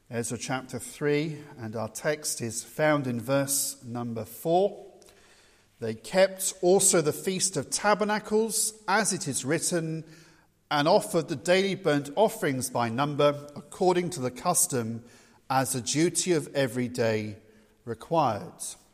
Ezra chapter 3, and our text is found in verse number 4. They kept also the Feast of Tabernacles, as it is written, and offered the daily burnt offerings by number, according to the custom, as a duty of every day required.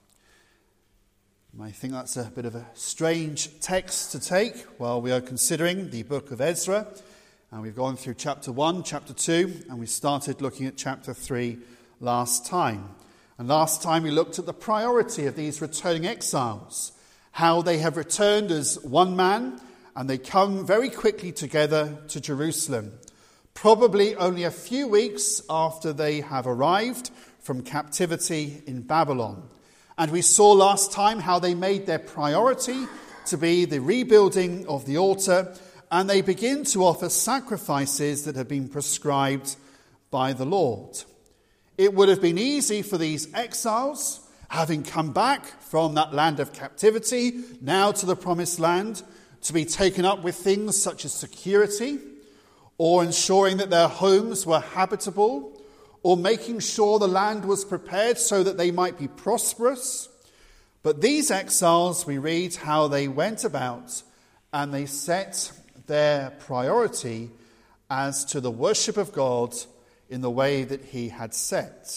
You may think that's a bit of a strange text to take while we are considering the book of Ezra. And we've gone through chapter 1, chapter 2, and we started looking at chapter 3 last time. And last time we looked at the priority of these returning exiles, how they have returned as one man, and they come very quickly together to Jerusalem, probably only a few weeks after they have arrived from captivity in Babylon. And we saw last time how they made their priority to be the rebuilding of the altar, and they begin to offer sacrifices that have been prescribed by the Lord. It would have been easy for these exiles, having come back from that land of captivity, now to the promised land, to be taken up with things such as security, or ensuring that their homes were habitable, or making sure the land was prepared so that they might be prosperous. But these exiles, we read how they went about and they set their priority as to the worship of God in the way that he had set.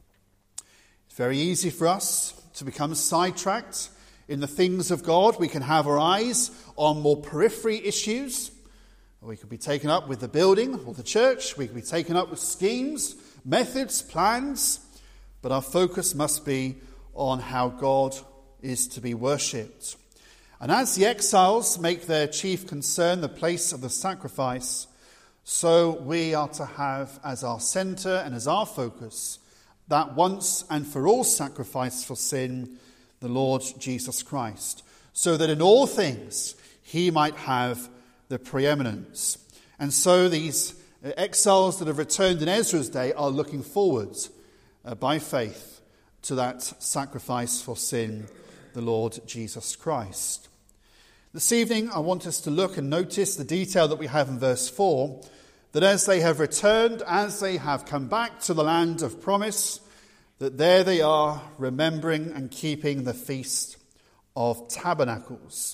It's very easy for us to become sidetracked in the things of God. We can have our eyes on more periphery issues. We could be taken up with the building or the church. We could be taken up with schemes, methods, plans. But our focus must be on how God is to be worshipped. And as the exiles make their chief concern the place of the sacrifice, so we are to have as our centre and as our focus that once and for all sacrifice for sin, the Lord Jesus Christ, so that in all things he might have the preeminence. And so these exiles that have returned in Ezra's day are looking forward by faith to that sacrifice for sin, the Lord Jesus Christ. This evening, I want us to look and notice the detail that we have in verse 4, that as they have returned, as they have come back to the land of promise, that there they are remembering and keeping the Feast of Tabernacles.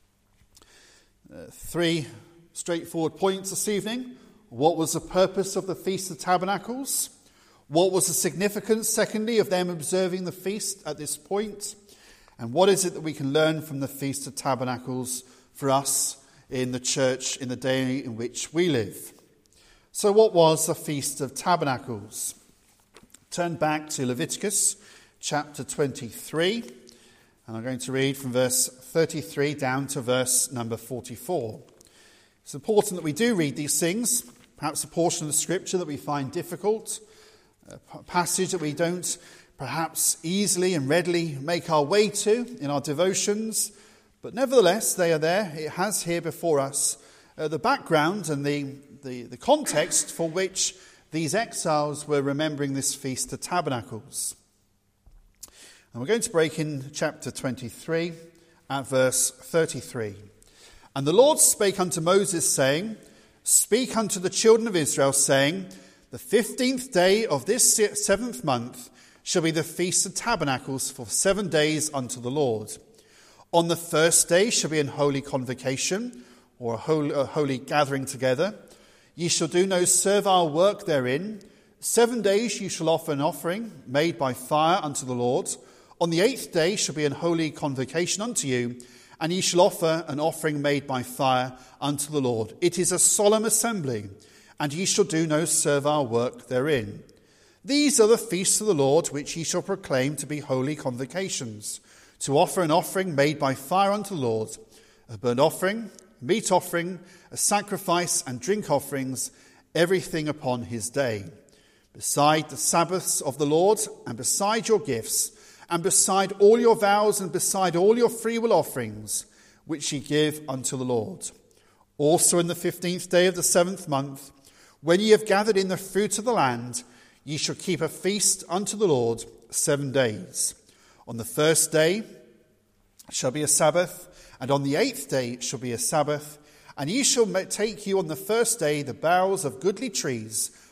Three straightforward points this evening. What was the purpose of the Feast of Tabernacles? What was the significance, secondly, of them observing the feast at this point? And what is it that we can learn from the Feast of Tabernacles for us in the church in the day in which we live? So what was the Feast of Tabernacles? Turn back to Leviticus chapter 23, and I'm going to read from verse 33 down to verse number 44. It's important that we do read these things, perhaps a portion of the scripture that we find difficult, a passage that we don't perhaps easily and readily make our way to in our devotions, but nevertheless they are there. It has here before us the background and the context for which these exiles were remembering this Feast of Tabernacles. And we're going to break in chapter 23 at verse 33. And the Lord spake unto Moses, saying, Speak unto the children of Israel, saying, The 15th day of this 7th month shall be the Feast of Tabernacles for 7 days unto the Lord. On the first day shall be an holy convocation, or a holy gathering together. Ye shall do no servile work therein. 7 days ye shall offer an offering made by fire unto the Lord. On the 8th day shall be an holy convocation unto you, and ye shall offer an offering made by fire unto the Lord. It is a solemn assembly, and ye shall do no servile work therein. These are the feasts of the Lord, which ye shall proclaim to be holy convocations, to offer an offering made by fire unto the Lord, a burnt offering, meat offering, a sacrifice, and drink offerings, everything upon his day. Beside the Sabbaths of the Lord, and beside your gifts, and beside all your vows, and beside all your freewill offerings, which ye give unto the Lord. Also in the 15th day of the 7th month, when ye have gathered in the fruit of the land, ye shall keep a feast unto the Lord 7 days. On the first day shall be a Sabbath, and on the 8th day shall be a Sabbath. And ye shall take you on the first day the boughs of goodly trees,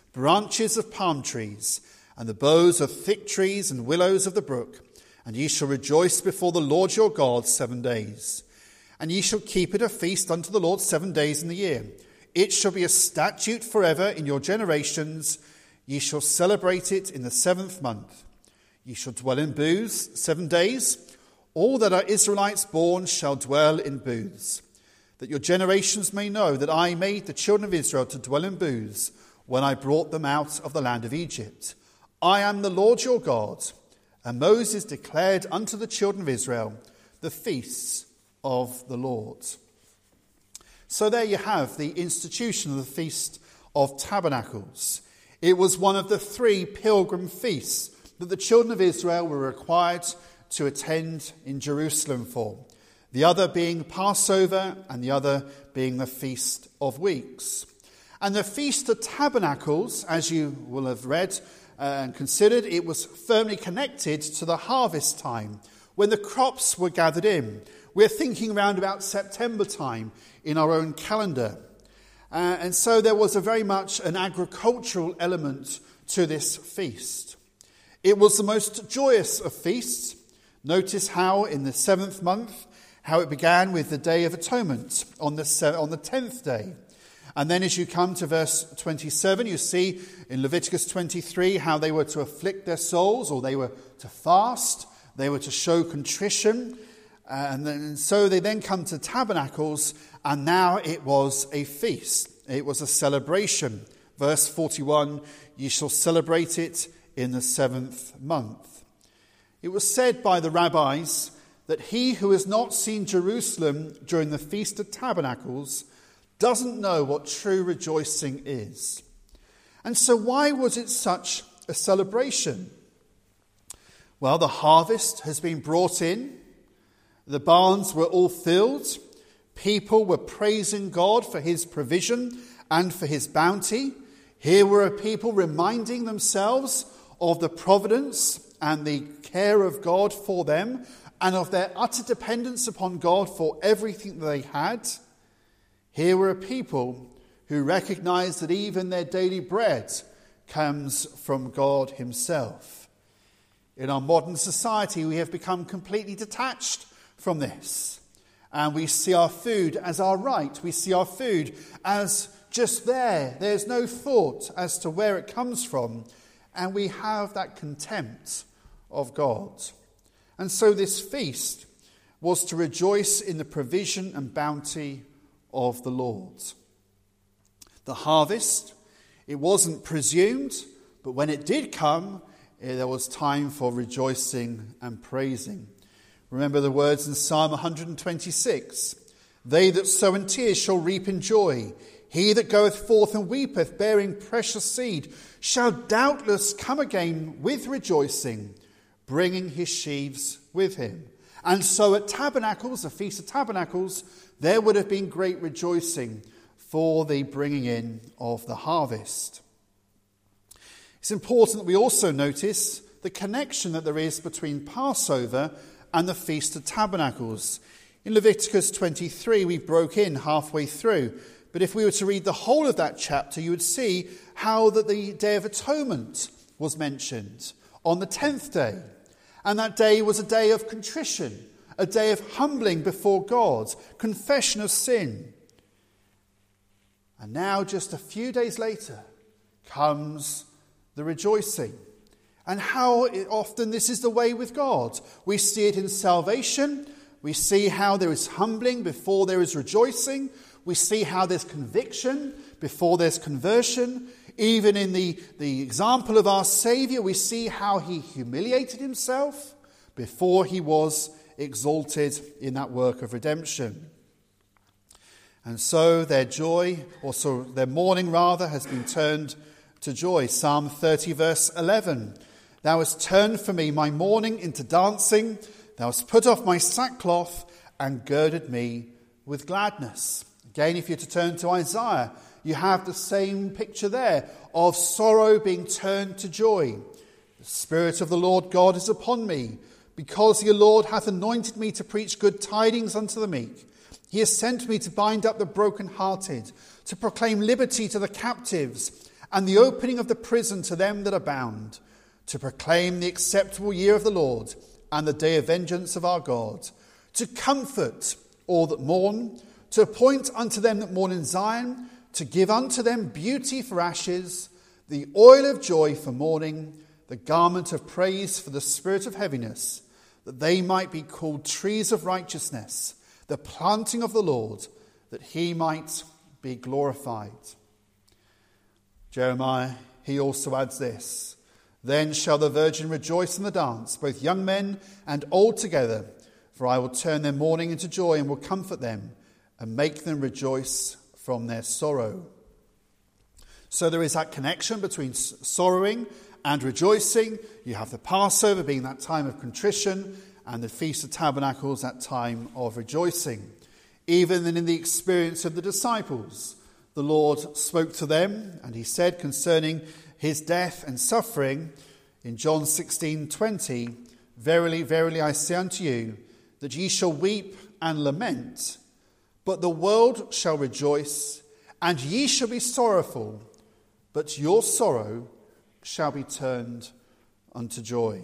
branches of palm trees, and the boughs of thick trees and willows of the brook. And ye shall rejoice before the Lord your God 7 days. And ye shall keep it a feast unto the Lord 7 days in the year. It shall be a statute forever in your generations. Ye shall celebrate it in the 7th month. Ye shall dwell in booths 7 days. All that are Israelites born shall dwell in booths, that your generations may know that I made the children of Israel to dwell in booths when I brought them out of the land of Egypt. I am the Lord your God. And Moses declared unto the children of Israel the feasts of the Lord. So there you have the institution of the Feast of Tabernacles. It was one of the 3 pilgrim feasts that the children of Israel were required to attend in Jerusalem for. The other being Passover and the other being the Feast of Weeks. And the Feast of Tabernacles, as you will have read and considered, it was firmly connected to the harvest time when the crops were gathered in. We're thinking around about September time in our own calendar. And so there was a very much an agricultural element to this feast. It was the most joyous of feasts. Notice how in the 7th month, how it began with the Day of Atonement on the 10th day. And then as you come to verse 27, you see in Leviticus 23 how they were to afflict their souls, or they were to fast, they were to show contrition. And so they then come to Tabernacles, and now it was a feast. It was a celebration. Verse 41, ye shall celebrate it in the 7th month. It was said by the rabbis that he who has not seen Jerusalem during the Feast of Tabernacles doesn't know what true rejoicing is. And so why was it such a celebration? Well, the harvest has been brought in. The barns were all filled. People were praising God for his provision and for his bounty. Here were a people reminding themselves of the providence and the care of God for them and of their utter dependence upon God for everything that they had. Here were a people who recognized that even their daily bread comes from God himself. In our modern society, we have become completely detached from this. And we see our food as our right. We see our food as just there. There's no thought as to where it comes from. And we have that contempt of God. And so this feast was to rejoice in the provision and bounty of the Lord. The harvest, it wasn't presumed, but when it did come, there was time for rejoicing and praising. Remember the words in Psalm 126. They that sow in tears shall reap in joy. He that goeth forth and weepeth, bearing precious seed, shall doubtless come again with rejoicing, bringing his sheaves with him. And so at Tabernacles, the Feast of Tabernacles, there would have been great rejoicing for the bringing in of the harvest. It's important that we also notice the connection that there is between Passover and the Feast of Tabernacles. In Leviticus 23, we broke in halfway through. But if we were to read the whole of that chapter, you would see how that the Day of Atonement was mentioned on the 10th day. And that day was a day of contrition, a day of humbling before God, confession of sin. And now, just a few days later, comes the rejoicing. And how often this is the way with God. We see it in salvation. We see how there is humbling before there is rejoicing. We see how there's conviction before there's conversion. Even in the example of our Saviour, we see how he humiliated himself before he was exalted in that work of redemption. And so their mourning has been turned to joy. Psalm 30 verse 11. Thou hast turned for me my mourning into dancing. Thou hast put off my sackcloth and girded me with gladness. Again, if you're to turn to Isaiah, you have the same picture there of sorrow being turned to joy. The Spirit of the Lord God is upon me, because the Lord hath anointed me to preach good tidings unto the meek. He has sent me to bind up the brokenhearted, to proclaim liberty to the captives, and the opening of the prison to them that are bound, to proclaim the acceptable year of the Lord and the day of vengeance of our God, to comfort all that mourn, to appoint unto them that mourn in Zion, to give unto them beauty for ashes, the oil of joy for mourning, the garment of praise for the spirit of heaviness, that they might be called trees of righteousness, the planting of the Lord, that he might be glorified. Jeremiah, he also adds this: Then shall the virgin rejoice in the dance, both young men and old together, for I will turn their mourning into joy and will comfort them and make them rejoice from their sorrow. So there is that connection between sorrowing and rejoicing. You have the Passover being that time of contrition, and the Feast of Tabernacles, that time of rejoicing. Even in the experience of the disciples, the Lord spoke to them, and he said concerning his death and suffering in John 16:20, Verily, verily, I say unto you, that ye shall weep and lament, but the world shall rejoice, and ye shall be sorrowful, but your sorrow shall be turned unto joy.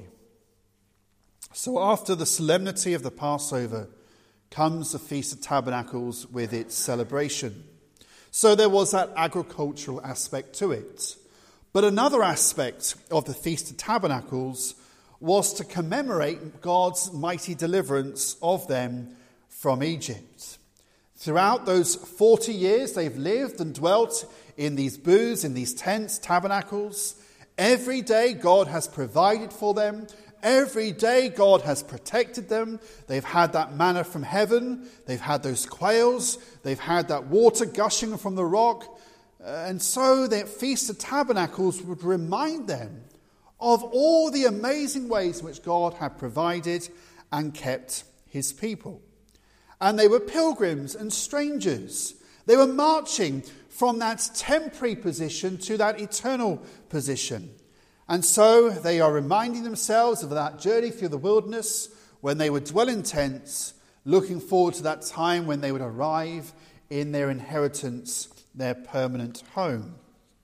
So after the solemnity of the Passover comes the Feast of Tabernacles with its celebration. So there was that agricultural aspect to it. But another aspect of the Feast of Tabernacles was to commemorate God's mighty deliverance of them from Egypt. Throughout those 40 years they've lived and dwelt in these booths, in these tents, tabernacles. Every day God has provided for them. Every day God has protected them. They've had that manna from heaven. They've had those quails. They've had that water gushing from the rock. And so the Feast of Tabernacles would remind them of all the amazing ways in which God had provided and kept his people. And they were pilgrims and strangers. They were marching from that temporary position to that eternal position. And so they are reminding themselves of that journey through the wilderness when they would dwell in tents, looking forward to that time when they would arrive in their inheritance, their permanent home.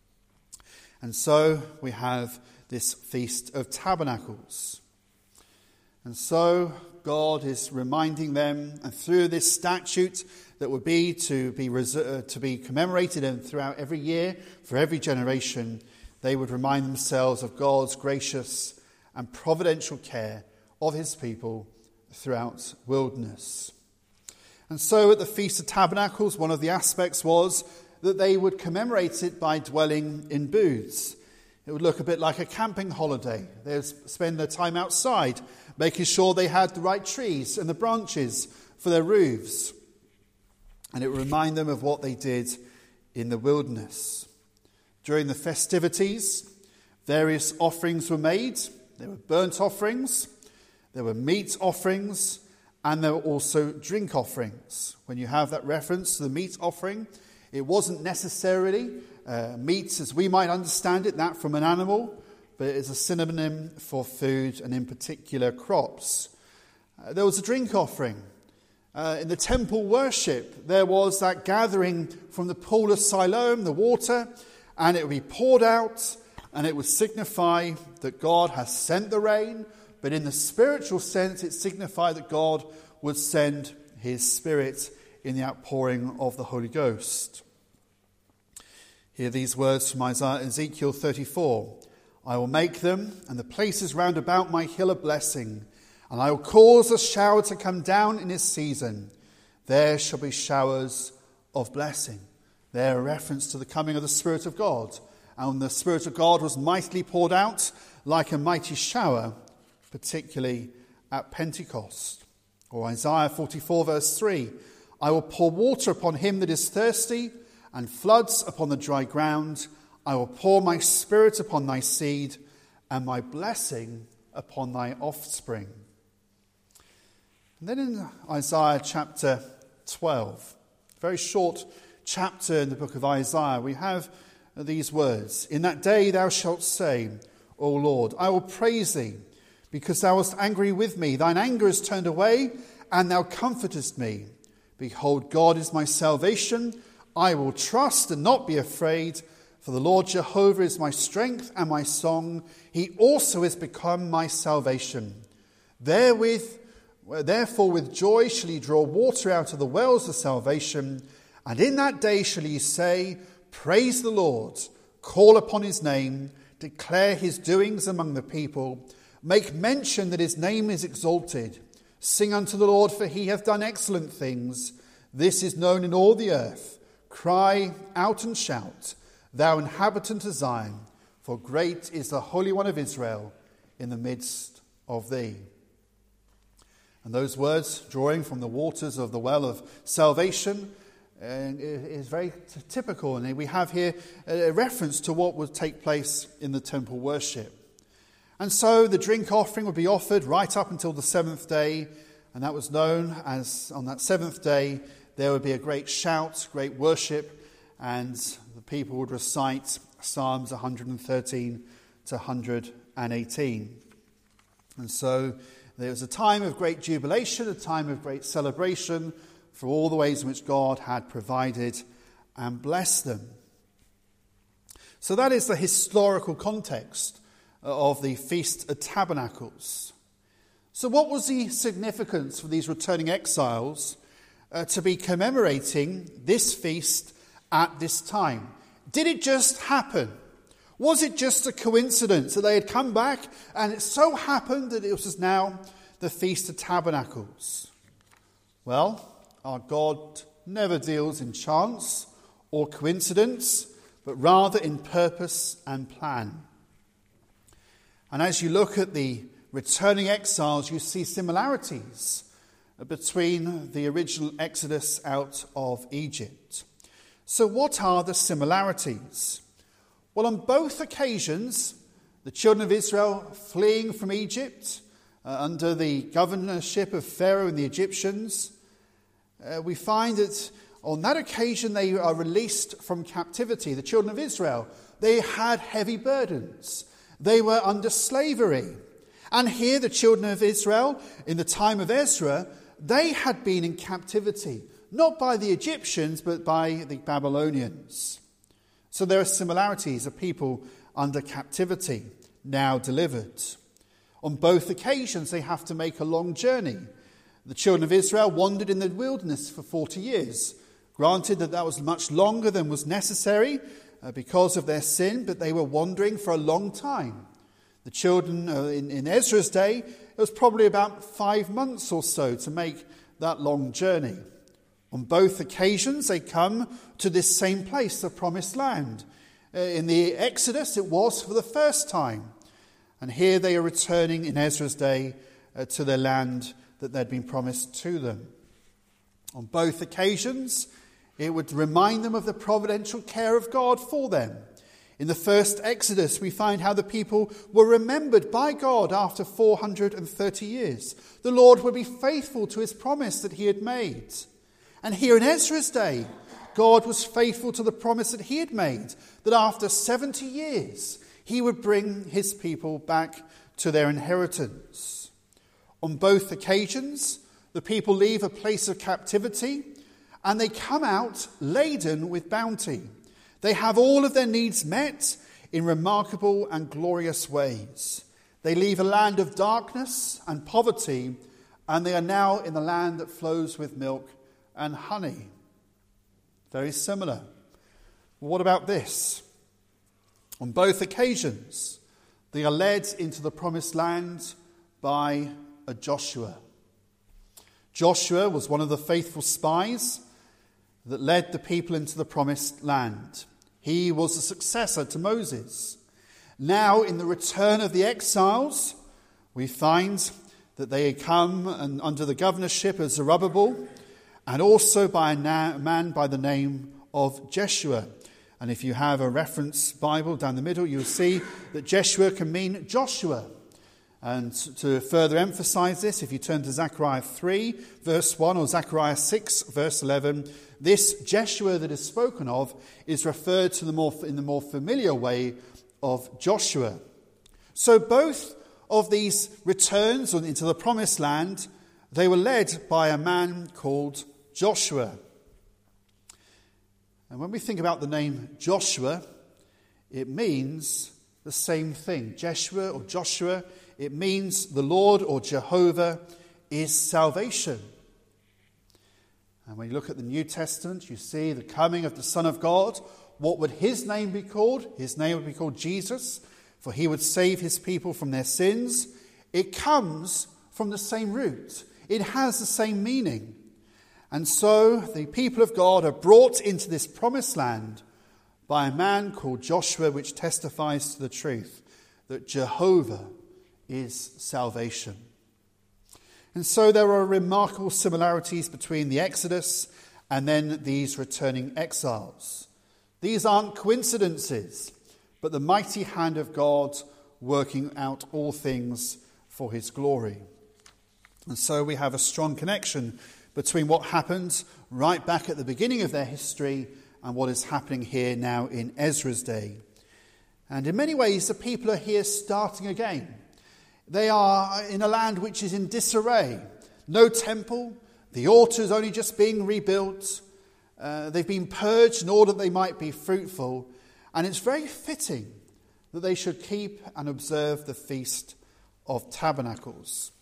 And so we have this Feast of Tabernacles. And so God is reminding them, and through this statute that would be to be commemorated and throughout every year, for every generation, they would remind themselves of God's gracious and providential care of his people throughout wilderness. And so at the Feast of Tabernacles, one of the aspects was that they would commemorate it by dwelling in booths. It would look a bit like a camping holiday. They would spend their time outside, making sure they had the right trees and the branches for their roofs. And it would remind them of what they did in the wilderness. During the festivities, various offerings were made. There were burnt offerings, there were meat offerings, and there were also drink offerings. When you have that reference to the meat offering, it wasn't necessarily meat as we might understand it, that from an animal, but it is a synonym for food and in particular crops. There was a drink offering. In the temple worship, there was that gathering from the pool of Siloam, the water, and it would be poured out, and it would signify that God has sent the rain, but in the spiritual sense, it signified that God would send his Spirit in the outpouring of the Holy Ghost. Hear these words from Ezekiel 34. I will make them and the places round about my hill a blessing, and I will cause a shower to come down in its season. There shall be showers of blessing. They're a reference to the coming of the Spirit of God. And the Spirit of God was mightily poured out like a mighty shower, particularly at Pentecost. Or Isaiah 44 verse 3, I will pour water upon him that is thirsty, and floods upon the dry ground. I will pour my Spirit upon thy seed, and my blessing upon thy offspring. And then in Isaiah chapter 12, very short chapter in the book of Isaiah, we have these words. In that day thou shalt say, O Lord, I will praise thee, because thou wast angry with me. Thine anger is turned away, and thou comfortest me. Behold, God is my salvation. I will trust and not be afraid, For the Lord Jehovah is my strength and my song. He also is become my salvation. Therefore with joy shall he draw water out of the wells of salvation. And in that day shall he say, Praise the Lord, call upon his name, declare his doings among the people, make mention that his name is exalted. Sing unto the Lord, for he hath done excellent things. This is known in all the earth. Cry out and shout, thou inhabitant of Zion, for great is the Holy One of Israel in the midst of thee. And those words, drawing from the waters of the well of salvation, is very typical. And we have here a reference to what would take place in the temple worship. And so the drink offering would be offered right up until the seventh day. And that was known as, on that seventh day, there would be a great shout, great worship, and the people would recite Psalms 113 to 118. And so there was a time of great jubilation, a time of great celebration for all the ways in which God had provided and blessed them. So that is the historical context of the Feast of Tabernacles. So what was the significance for these returning exiles to be commemorating this feast at this time? Did it just happen? Was it just a coincidence that they had come back and it so happened that it was now the Feast of Tabernacles? Well, our God never deals in chance or coincidence, but rather in purpose and plan. And as you look at the returning exiles, you see similarities between the original exodus out of Egypt. So what are the similarities? Well, on both occasions, the children of Israel fleeing from Egypt under the governorship of Pharaoh and the Egyptians, we find that on that occasion they are released from captivity. The children of Israel, they had heavy burdens. They were under slavery. And here the children of Israel, in the time of Ezra, they had been in captivity, not by the Egyptians, but by the Babylonians. So there are similarities of people under captivity, now delivered. On both occasions, they have to make a long journey. The children of Israel wandered in the wilderness for 40 years. Granted that was much longer than was necessary because of their sin, but they were wandering for a long time. The children in Ezra's day, it was probably about 5 months or so to make that long journey. On both occasions, they come to this same place, the Promised Land. In the Exodus, it was for the first time. And here they are returning in Ezra's day to their land that they'd been promised to them. On both occasions, it would remind them of the providential care of God for them. In the first Exodus, we find how the people were remembered by God after 430 years. The Lord would be faithful to his promise that he had made. And here in Ezra's day, God was faithful to the promise that he had made, that after 70 years, he would bring his people back to their inheritance. On both occasions, the people leave a place of captivity and they come out laden with bounty. They have all of their needs met in remarkable and glorious ways. They leave a land of darkness and poverty, and they are now in the land that flows with milk and honey. Very similar. What about this? On both occasions, they are led into the promised land by a Joshua. Joshua was one of the faithful spies that led the people into the promised land. He was the successor to Moses. Now, in the return of the exiles, we find that they had come under the governorship of Zerubbabel, and also by a man by the name of Jeshua. And if you have a reference Bible down the middle, you'll see that Jeshua can mean Joshua. And to further emphasize this, if you turn to Zechariah 3, verse 1, or Zechariah 6, verse 11, this Jeshua that is spoken of is referred to in the more familiar way of Joshua. So both of these returns into the promised land, they were led by a man called Joshua. And when we think about the name Joshua, it means the same thing. Jeshua or Joshua, it means the Lord or Jehovah is salvation. And when you look at the New Testament, you see the coming of the Son of God. What would his name be called? His name would be called Jesus, for he would save his people from their sins. It comes from the same root. It has the same meaning. And so the people of God are brought into this promised land by a man called Joshua, which testifies to the truth that Jehovah is salvation. And so there are remarkable similarities between the Exodus and then these returning exiles. These aren't coincidences, but the mighty hand of God working out all things for his glory. And so we have a strong connection between what happened right back at the beginning of their history and what is happening here now in Ezra's day. And in many ways, the people are here starting again. They are in a land which is in disarray. No temple. The altar is only just being rebuilt. They've been purged in order that they might be fruitful. And it's very fitting that they should keep and observe the Feast of Tabernacles.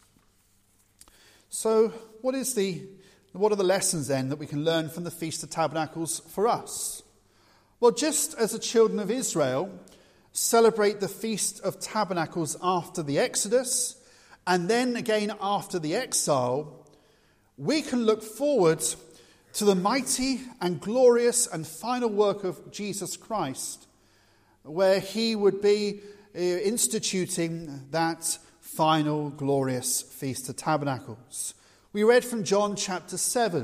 So what are the lessons then that we can learn from the Feast of Tabernacles for us? Well, just as the children of Israel celebrate the Feast of Tabernacles after the Exodus and then again after the exile, we can look forward to the mighty and glorious and final work of Jesus Christ, where he would be instituting that final glorious Feast of Tabernacles. We read from John chapter 7.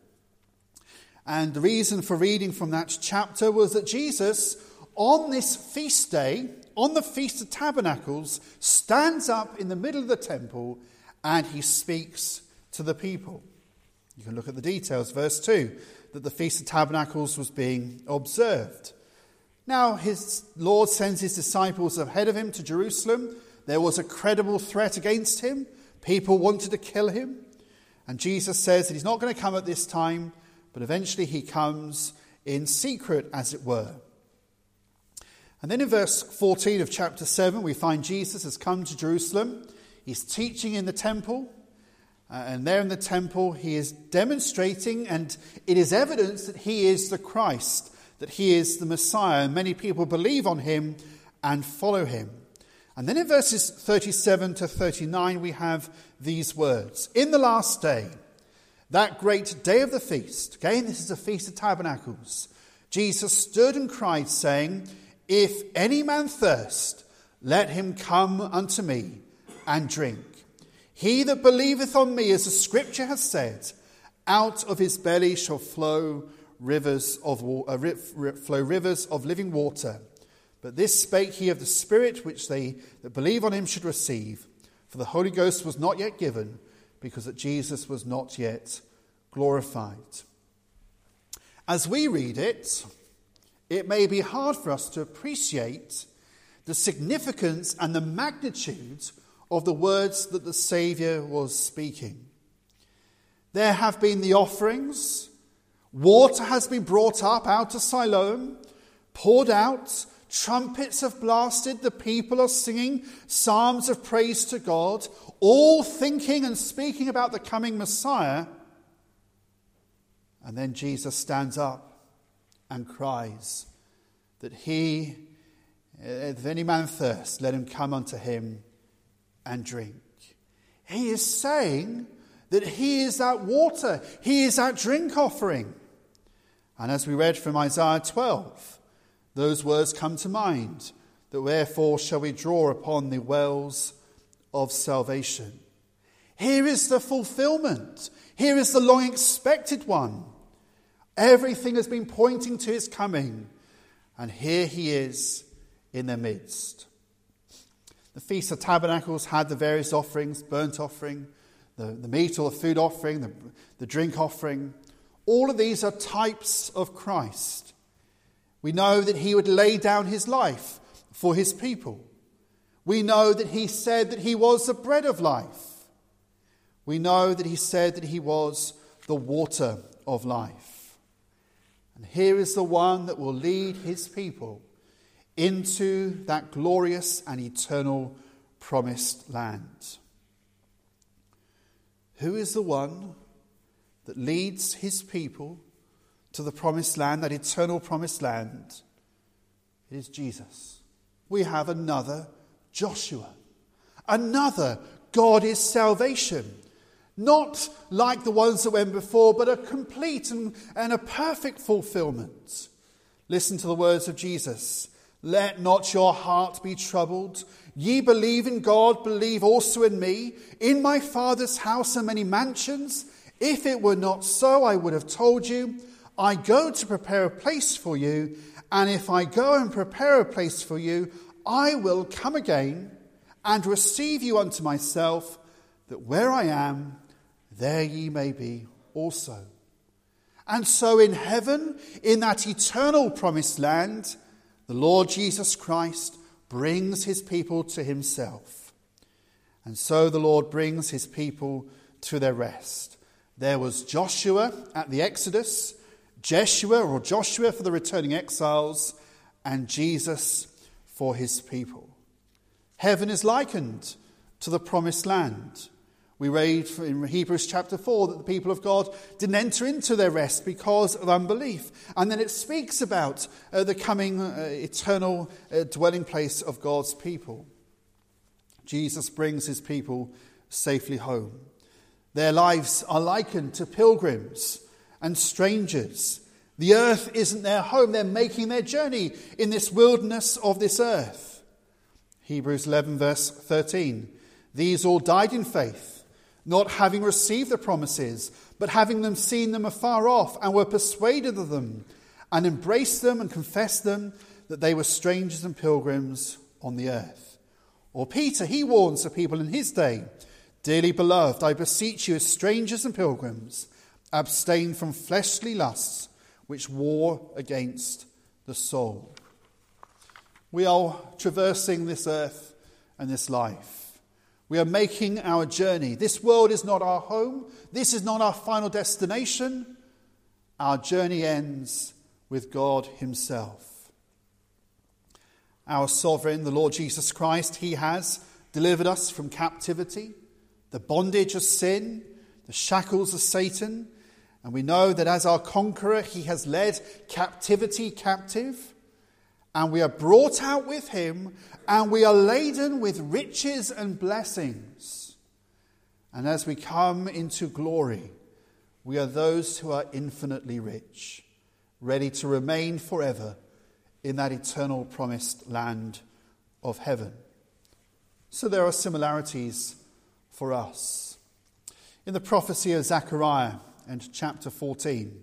And the reason for reading from that chapter was that Jesus, on this feast day, on the Feast of Tabernacles, stands up in the middle of the temple and he speaks to the people. You can look at the details. Verse 2, that the Feast of Tabernacles was being observed. Now, his Lord sends his disciples ahead of him to Jerusalem. There was a credible threat against him. People wanted to kill him. And Jesus says that he's not going to come at this time, but eventually he comes in secret, as it were. And then in verse 14 of chapter 7, we find Jesus has come to Jerusalem. He's teaching in the temple. And there in the temple, he is demonstrating, and it is evidence that he is the Christ, that he is the Messiah. And many people believe on him and follow him. And then in verses 37 to 39, we have these words. In the last day, that great day of the feast, again, this is the Feast of Tabernacles, Jesus stood and cried, saying, If any man thirst, let him come unto me and drink. He that believeth on me, as the scripture has said, out of his belly shall flow rivers of living water. But this spake he of the Spirit, which they that believe on him should receive. For the Holy Ghost was not yet given, because that Jesus was not yet glorified. As we read it, it may be hard for us to appreciate the significance and the magnitude of the words that the Saviour was speaking. There have been the offerings. Water has been brought up out of Siloam, poured out. Trumpets have blasted. The people are singing psalms of praise to God, all thinking and speaking about the coming Messiah. And then Jesus stands up and cries that if any man thirst, let him come unto him and drink. He is saying that he is that water. He is that drink offering. And as we read from Isaiah 12, those words come to mind, that wherefore shall we draw upon the wells of salvation. Here is the fulfillment. Here is the long expected one. Everything has been pointing to his coming. And here he is in their midst. The Feast of Tabernacles had the various offerings, burnt offering, the meat or the food offering, the drink offering. All of these are types of Christ. We know that he would lay down his life for his people. We know that he said that he was the bread of life. We know that he said that he was the water of life. And here is the one that will lead his people into that glorious and eternal promised land. Who is the one that leads his people to the promised land, that eternal promised land? It is Jesus. We have another Joshua. Another God is salvation. Not like the ones that went before, but a complete and a perfect fulfillment. Listen to the words of Jesus. Let not your heart be troubled. Ye believe in God, believe also in me. In my Father's house are many mansions. If it were not so, I would have told you. I go to prepare a place for you. And if I go and prepare a place for you, I will come again and receive you unto myself, that where I am, there ye may be also. And so in heaven, in that eternal promised land, the Lord Jesus Christ brings his people to himself. And so the Lord brings his people to their rest. There was Joshua at the Exodus, Joshua for the returning exiles, and Jesus for his people. Heaven is likened to the promised land. We read in Hebrews chapter 4 that the people of God didn't enter into their rest because of unbelief. And then it speaks about the coming eternal dwelling place of God's people. Jesus brings his people safely home. Their lives are likened to pilgrims and strangers. The earth isn't their home. They're making their journey in this wilderness of this earth. Hebrews 11 verse 13. These all died in faith, not having received the promises, but having them seen them afar off, and were persuaded of them, and embraced them and confessed them, that they were strangers and pilgrims on the earth. Or Peter, he warns the people in his day, Dearly beloved, I beseech you as strangers and pilgrims, abstain from fleshly lusts, which war against the soul. We are traversing this earth and this life. We are making our journey. This world is not our home. This is not our final destination. Our journey ends with God himself. Our sovereign, the Lord Jesus Christ, he has delivered us from captivity, the bondage of sin, the shackles of Satan. And we know that as our conqueror, he has led captivity captive. And we are brought out with him, and we are laden with riches and blessings. And as we come into glory, we are those who are infinitely rich, ready to remain forever in that eternal promised land of heaven. So there are similarities for us. In the prophecy of Zechariah and chapter 14,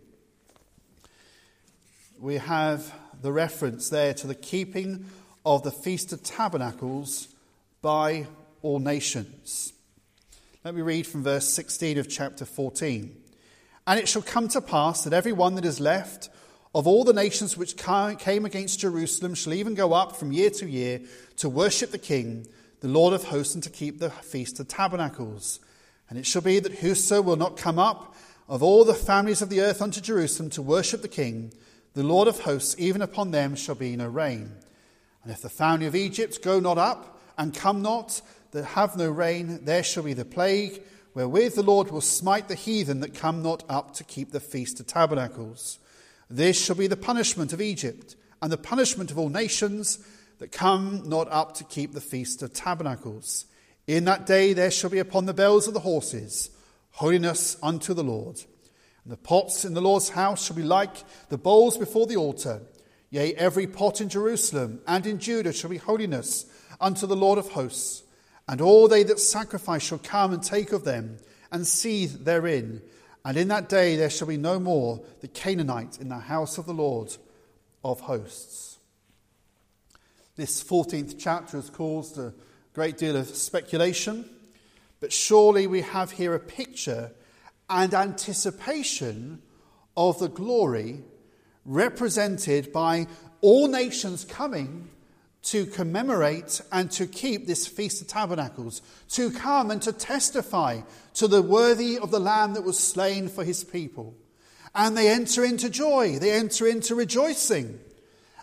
we have the reference there to the keeping of the Feast of Tabernacles by all nations. Let me read from verse 16 of chapter 14. And it shall come to pass that every one that is left of all the nations which came against Jerusalem shall even go up from year to year to worship the King, the Lord of hosts, and to keep the Feast of Tabernacles. And it shall be that whoso will not come up of all the families of the earth unto Jerusalem to worship the King, the Lord of hosts, even upon them shall be no rain. And if the family of Egypt go not up, and come not, that have no rain, there shall be the plague, wherewith the Lord will smite the heathen that come not up to keep the Feast of Tabernacles. This shall be the punishment of Egypt, and the punishment of all nations that come not up to keep the Feast of Tabernacles. In that day there shall be upon the bells of the horses holiness unto the Lord. And the pots in the Lord's house shall be like the bowls before the altar. Yea, every pot in Jerusalem and in Judah shall be holiness unto the Lord of hosts. And all they that sacrifice shall come and take of them, and seethe therein. And in that day there shall be no more the Canaanite in the house of the Lord of hosts. This 14th chapter has caused a great deal of speculation, but surely we have here a picture and anticipation of the glory represented by all nations coming to commemorate and to keep this Feast of Tabernacles, to come and to testify to the worthy of the Lamb that was slain for his people. And they enter into joy, they enter into rejoicing.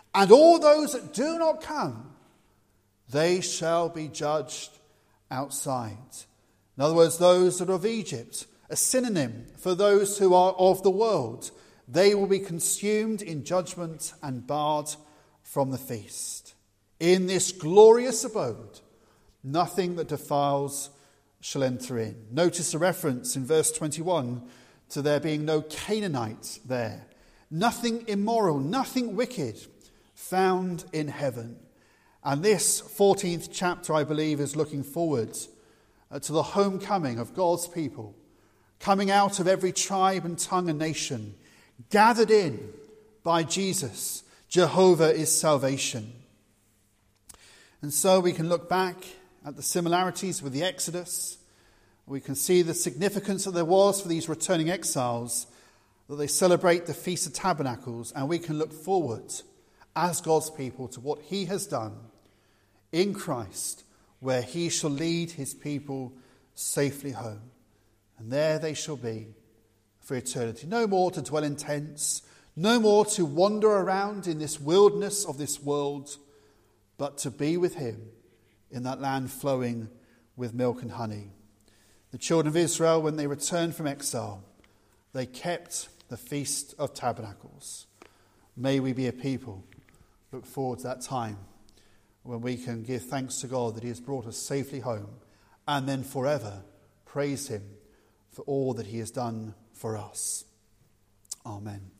And all those that do not come, they shall be judged outside. In other words, those that are of Egypt, a synonym for those who are of the world, they will be consumed in judgment and barred from the feast. In this glorious abode, nothing that defiles shall enter in. Notice the reference in verse 21 to there being no Canaanite there. Nothing immoral, nothing wicked found in heaven. And this 14th chapter, I believe, is looking forward to the homecoming of God's people, coming out of every tribe and tongue and nation, gathered in by Jesus. Jehovah is salvation. And so we can look back at the similarities with the Exodus. We can see the significance that there was for these returning exiles, that they celebrate the Feast of Tabernacles, and we can look forward as God's people to what he has done in Christ, where he shall lead his people safely home. And there they shall be for eternity. No more to dwell in tents, no more to wander around in this wilderness of this world, but to be with him in that land flowing with milk and honey. The children of Israel, when they returned from exile, they kept the Feast of Tabernacles. May we be a people look forward to that time when we can give thanks to God that he has brought us safely home, and then forever praise him for all that he has done for us. Amen.